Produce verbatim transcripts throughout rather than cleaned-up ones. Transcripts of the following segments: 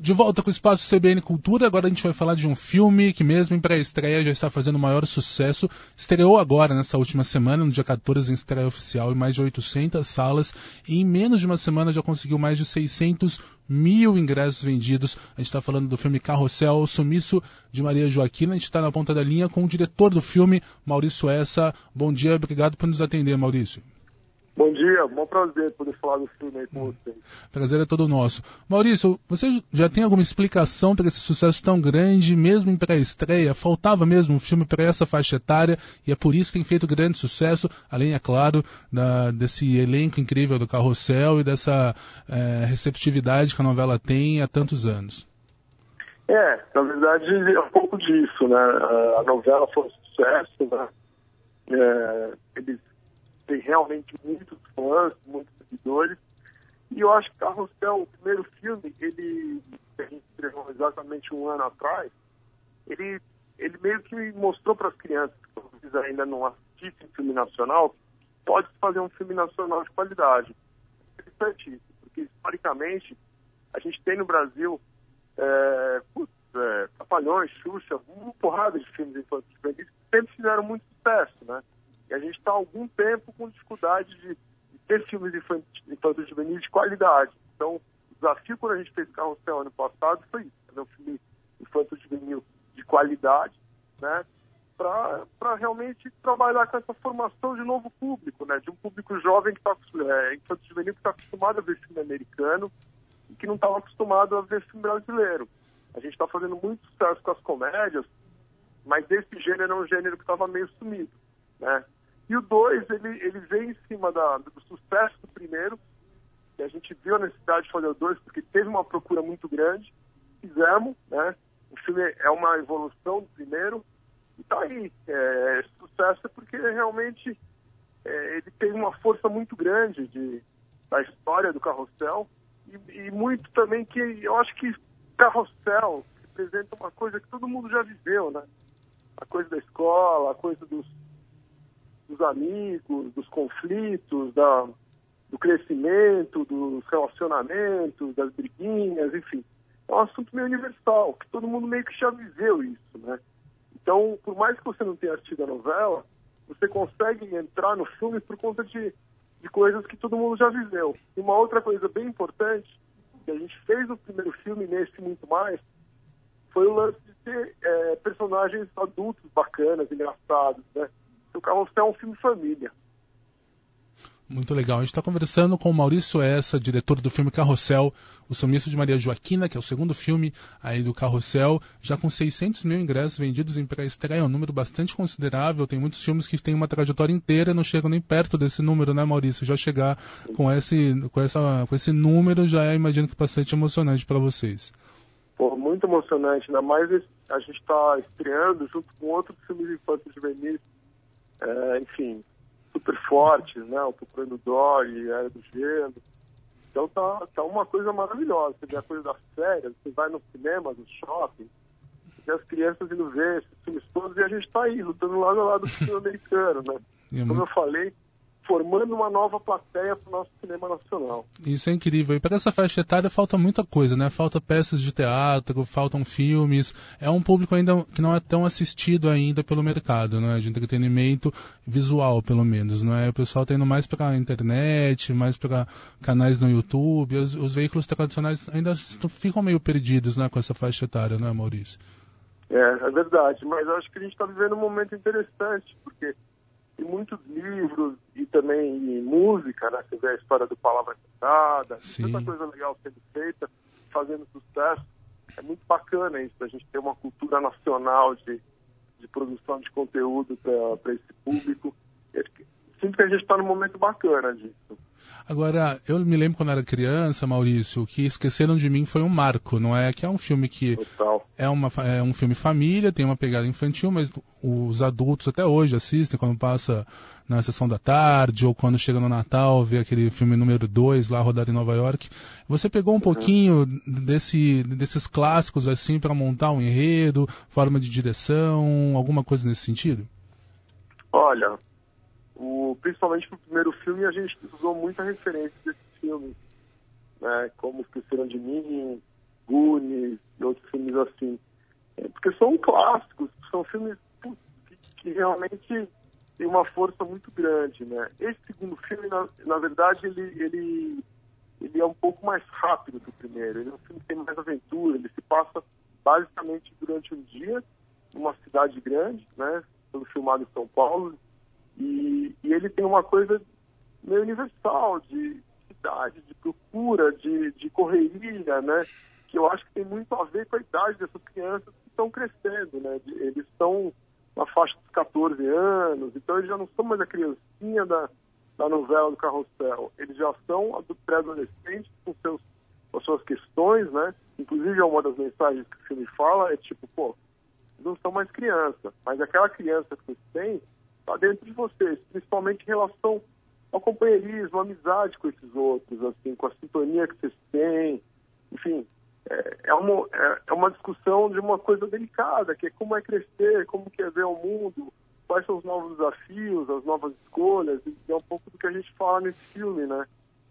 De volta com o Espaço C B N Cultura, agora a gente vai falar de um filme que mesmo em pré-estreia já está fazendo maior sucesso. Estreou agora, nessa última semana, no dia quatorze, em estreia oficial, em mais de oitocentas salas. E em menos de uma semana já conseguiu mais de seiscentos mil ingressos vendidos. A gente está falando do filme Carrossel, O Sumiço de Maria Joaquina. A gente está na ponta da linha com o diretor do filme, Maurício Essa. Bom dia, obrigado por nos atender, Maurício. Bom dia, bom prazer poder falar do filme aí com vocês. Prazer é todo nosso. Maurício, você já tem alguma explicação para esse sucesso tão grande, mesmo em pré-estreia? Faltava mesmo um filme para essa faixa etária e é por isso que tem feito grande sucesso, além, é claro, da, desse elenco incrível do Carrossel e dessa é, receptividade que a novela tem há tantos anos. É, na verdade é um pouco disso, né? A novela foi um sucesso, né? É, eles tem realmente muitos fãs, muitos seguidores, e eu acho que Carrossel, o primeiro filme, ele, que a gente estreou exatamente um ano atrás, ele, ele meio que mostrou para as crianças que talvez ainda não assistem filme nacional, que pode fazer um filme nacional de qualidade. É interessante isso, porque historicamente a gente tem no Brasil é, putz, é, Trapalhões, Xuxa, uma porrada de filmes infantis que sempre fizeram muito sucesso, né? E a gente está há algum tempo com dificuldade de, de ter filmes infantis juvenis de qualidade. Então, o desafio quando a gente fez Carrossel ano passado foi isso, fazer um filme infantil juvenil de qualidade, né, para realmente trabalhar com essa formação de novo público, né, de um público jovem que está é, infantil juvenil que está acostumado a ver filme americano e que não estava acostumado a ver filme brasileiro. A gente está fazendo muito sucesso com as comédias, mas esse gênero é um gênero que estava meio sumido, né? E o dois, ele, ele vem em cima da, do sucesso do primeiro, que a gente viu a necessidade de fazer o dois, porque teve uma procura muito grande, fizemos, né? O filme é uma evolução do primeiro, e tá aí. É, sucesso é porque realmente é, ele tem uma força muito grande de, da história do Carrossel, e, e muito também que eu acho que Carrossel representa uma coisa que todo mundo já viveu, né? A coisa da escola, a coisa dos dos amigos, dos conflitos, da, do crescimento, dos relacionamentos, das briguinhas, enfim. É um assunto meio universal, que todo mundo meio que já viveu isso, né? Então, por mais que você não tenha assistido a novela, você consegue entrar no filme por conta de, de coisas que todo mundo já viveu. E uma outra coisa bem importante, que a gente fez no primeiro filme, nesse muito mais, foi o lance de ter é, personagens adultos bacanas, engraçados, né? O Carrossel é um filme família. Muito legal. A gente está conversando com o Maurício Essa, diretor do filme Carrossel, O Sumiço de Maria Joaquina, que é o segundo filme aí do Carrossel, já com seiscentos mil ingressos vendidos em pré-estreia, é um número bastante considerável. Tem muitos filmes que têm uma trajetória inteira e não chegam nem perto desse número, né, Maurício? Já chegar com esse, com essa, com esse número já é, imagino que bastante emocionante para vocês. Pô, muito emocionante, ainda mais a gente está estreando junto com outros filmes infantis juvenis, É, enfim, super fortes, né? O Procurando Dory, Era do Gelo. Então tá, tá uma coisa maravilhosa. Você vê a coisa das férias, você vai no cinema, no shopping, você vê as crianças indo ver esses filmes todos e a gente tá aí, lutando lado a lado do filme americano, né? É Como muito... eu falei, formando uma nova plateia para o nosso cinema nacional. Isso é incrível. E para essa faixa etária falta muita coisa, né? Falta peças de teatro, faltam filmes. É um público ainda que não é tão assistido ainda pelo mercado, né? De entretenimento visual, pelo menos, não é? O pessoal está indo mais para a internet, mais para canais no YouTube. Os, os veículos tradicionais ainda ficam meio perdidos, né? Com essa faixa etária, não é, Maurício? É, é verdade. Mas eu acho que a gente está vivendo um momento interessante, porque tem muitos livros e também música, né? Você vê a história do Palavra Cantada, tanta coisa legal sendo feita, fazendo sucesso. É muito bacana isso, a gente ter uma cultura nacional de, de produção de conteúdo para esse público. Sinto que a gente está num momento bacana disso. Agora, eu me lembro quando era criança, Maurício, que Esqueceram de Mim foi um marco, não é? Que é um filme que é, uma, é um filme família, tem uma pegada infantil, mas os adultos até hoje assistem quando passa na sessão da tarde ou quando chega no Natal, vê aquele filme número dois lá rodado em Nova York. Você pegou um uhum. pouquinho desse, desses clássicos assim para montar um enredo, forma de direção, alguma coisa nesse sentido? Olha, O, principalmente no primeiro filme, a gente usou muita referência desses filmes, né, como Esqueceram de Mim, Goonies, assim. É, porque são clássicos, são filmes putz, que, que realmente têm uma força muito grande, né? Esse segundo filme, na, na verdade, ele, ele, ele é um pouco mais rápido do primeiro. Ele é um filme que tem mais aventura, ele se passa basicamente durante um dia, numa cidade grande, né? Sendo filmado em São Paulo, e, e ele tem uma coisa meio universal, de cidade, de procura, de, de correria, né? Que eu acho que tem muito a ver com a idade dessas crianças que estão crescendo, né? De, eles estão na faixa dos catorze anos, então eles já não são mais a criancinha da, da novela do Carrossel, eles já são pré-adolescentes com, seus, com as suas questões, né? Inclusive, uma das mensagens que o filme fala é tipo, pô, não são mais criança, mas aquela criança que vocês têm está dentro de vocês, principalmente em relação ao companheirismo, à amizade com esses outros, assim, com a sintonia que vocês têm, enfim, é, é, uma, é, é uma discussão de uma coisa delicada, que é como é crescer, como que é ver o mundo, quais são os novos desafios, as novas escolhas, e é um pouco do que a gente fala nesse filme, né?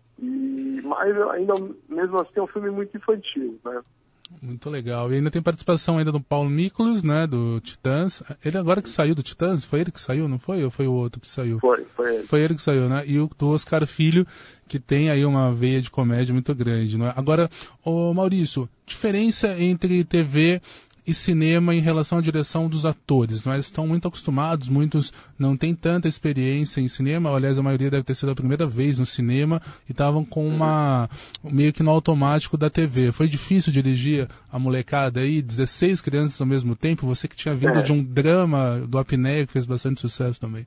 E, mas ainda, mesmo assim, é um filme muito infantil, né? Muito legal. E ainda tem participação ainda do Paulo Miklos, né, do Titãs. Ele agora que saiu do Titãs, foi ele que saiu, não foi? Ou foi o outro que saiu? Foi, foi ele. Foi ele que saiu, né? E o do Oscar Filho, que tem aí uma veia de comédia muito grande, não é? Agora, ô Maurício, diferença entre T V e cinema em relação à direção dos atores. Nós estamos muito acostumados, muitos não têm tanta experiência em cinema, aliás, a maioria deve ter sido a primeira vez no cinema e estavam com uma meio que no automático da T V. Foi difícil dirigir a molecada aí, dezesseis crianças ao mesmo tempo, você que tinha vindo é. de um drama do Apneia que fez bastante sucesso também.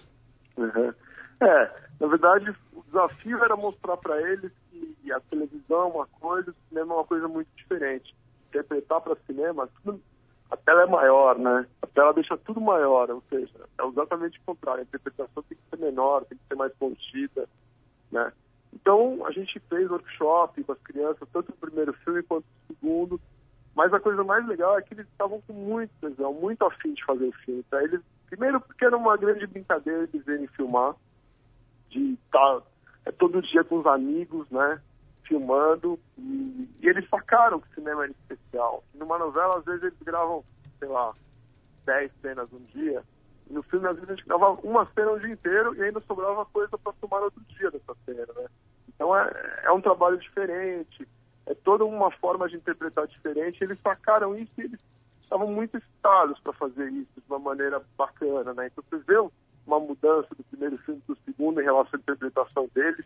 Uhum. É, na verdade, o desafio era mostrar para eles que a televisão é uma coisa, o cinema é uma coisa muito diferente. Interpretar para cinema, tudo, a tela é maior, né? A tela deixa tudo maior, ou seja, é exatamente o contrário. A interpretação tem que ser menor, tem que ser mais contida, né? Então, a gente fez workshop com as crianças, tanto no primeiro filme quanto no segundo, mas a coisa mais legal é que eles estavam com muito tesão, muito afim de fazer o filme. Tá? Eles, primeiro porque era uma grande brincadeira eles verem filmar, de estar é, todo dia com os amigos, né? Filmando, e, e eles sacaram que o cinema era especial. E numa novela, às vezes, eles gravam, sei lá, dez cenas um dia, e no filme, às vezes, a gente gravava uma cena um dia inteiro e ainda sobrava coisa para filmar outro dia dessa cena, né? Então, é, é um trabalho diferente, é toda uma forma de interpretar diferente. Eles sacaram isso e eles estavam muito excitados para fazer isso de uma maneira bacana, né? Então, você vê uma mudança do primeiro filme para o segundo em relação à interpretação deles,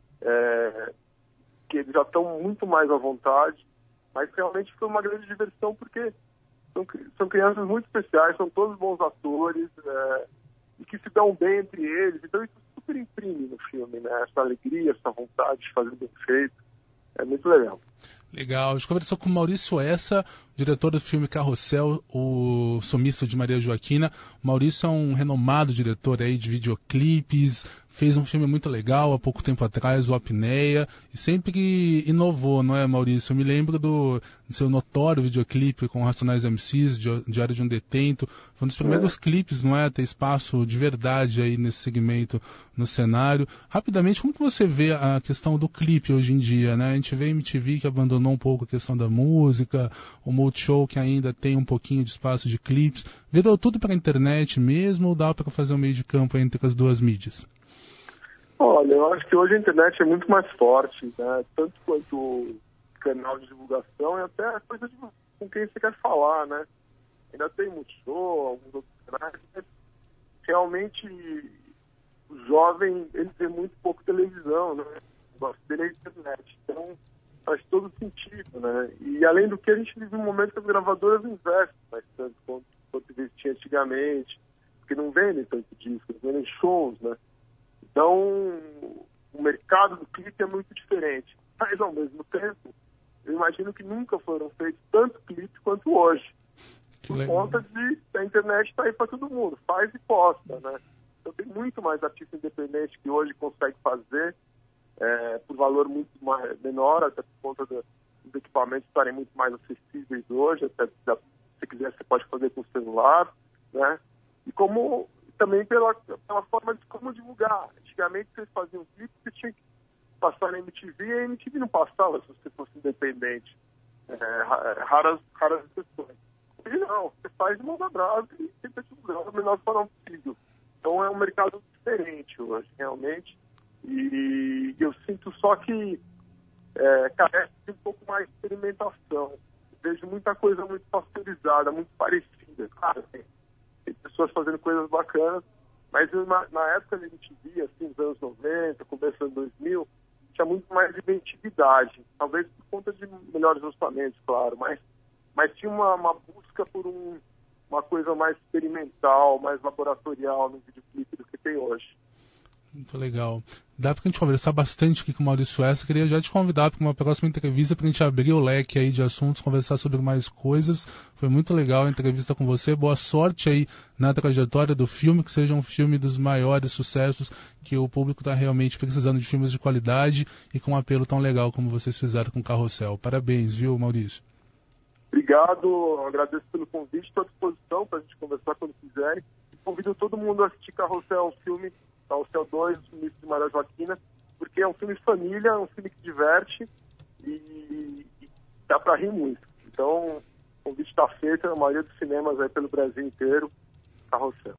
é... que eles já estão muito mais à vontade, mas realmente foi uma grande diversão porque são, são crianças muito especiais, são todos bons atores, é, e que se dão bem entre eles, então isso super imprime no filme, né? Essa alegria, essa vontade de fazer bem feito, é muito legal. Legal, a gente conversou com o Maurício Essa, diretor do filme Carrossel, o Sumiço de Maria Joaquina. O Maurício é um renomado diretor aí de videoclipes, fez um filme muito legal há pouco tempo atrás, o Apneia, e sempre inovou, não é, Maurício? Eu me lembro do, do seu notório videoclipe com Racionais M Cs, Diário de um Detento. Foi um dos primeiros é. clipes, não é, a ter espaço de verdade aí nesse segmento no cenário. Rapidamente, como que você vê a questão do clipe hoje em dia, né? A gente vê a M T V que abandonou um pouco a questão da música, o Multishow que ainda tem um pouquinho de espaço de clipes. Virou tudo para a internet mesmo ou dá para fazer um meio de campo entre as duas mídias? Olha, eu acho que hoje a internet é muito mais forte, né? Tanto quanto o canal de divulgação e até a coisa de com quem você quer falar, né? Ainda tem Multishow, alguns outros canais, mas realmente o jovem, ele vê muito pouco televisão, né? Gosta dele é internet, então faz todo sentido, né? E além do que, a gente vive um momento que as gravadoras investem mais tanto quanto, quanto investia antigamente, porque não vendem tanto disco, vendem shows, né? Então, o mercado do clipe é muito diferente. Mas, ao mesmo tempo, eu imagino que nunca foram feitos tanto clipe quanto hoje. Que por legal. Conta de a internet está aí para todo mundo, faz e posta, né? Então, tem muito mais artista independente que hoje consegue fazer é, por valor muito mais, menor, até por conta do, dos equipamentos estarem muito mais acessíveis hoje. Até se você quiser, você pode fazer com o celular, né? E como... também pela, pela forma de como divulgar. Antigamente, vocês faziam um clipe, você tinha que passar na M T V, e a M T V não passava se você fosse independente. É, raras, raras exceções. Hoje não, você faz de mão na brasa e tenta divulgar o menor forma possível. Então é um mercado diferente hoje, realmente. E eu sinto só que é, carece de um pouco mais de experimentação. Vejo muita coisa muito pasteurizada, muito parecida. Claro, tem, tem pessoas fazendo coisas bacanas, mas na, na época da M T V, assim, nos anos noventa, começo dos anos dois mil, tinha muito mais inventividade. Talvez por conta de melhores orçamentos, claro, mas, mas tinha uma, uma busca por um, uma coisa mais experimental, mais laboratorial no videoclipe do que tem hoje. Muito legal. Dá pra gente conversar bastante aqui com o Maurício Essa. Queria já te convidar para uma próxima entrevista pra gente abrir o leque aí de assuntos, conversar sobre mais coisas. Foi muito legal a entrevista com você. Boa sorte aí na trajetória do filme, que seja um filme dos maiores sucessos, que o público está realmente precisando de filmes de qualidade e com um apelo tão legal como vocês fizeram com Carrossel. Parabéns, viu, Maurício? Obrigado, agradeço pelo convite, estou à disposição para a gente conversar quando quiserem. Convido todo mundo a assistir Carrossel, um filme, Carrossel dois, o Sumiço de Maria Joaquina, porque é um filme família, é um filme que diverte e, e dá para rir muito. Então, o convite está feito, a maioria dos cinemas aí pelo Brasil inteiro, Carrossel.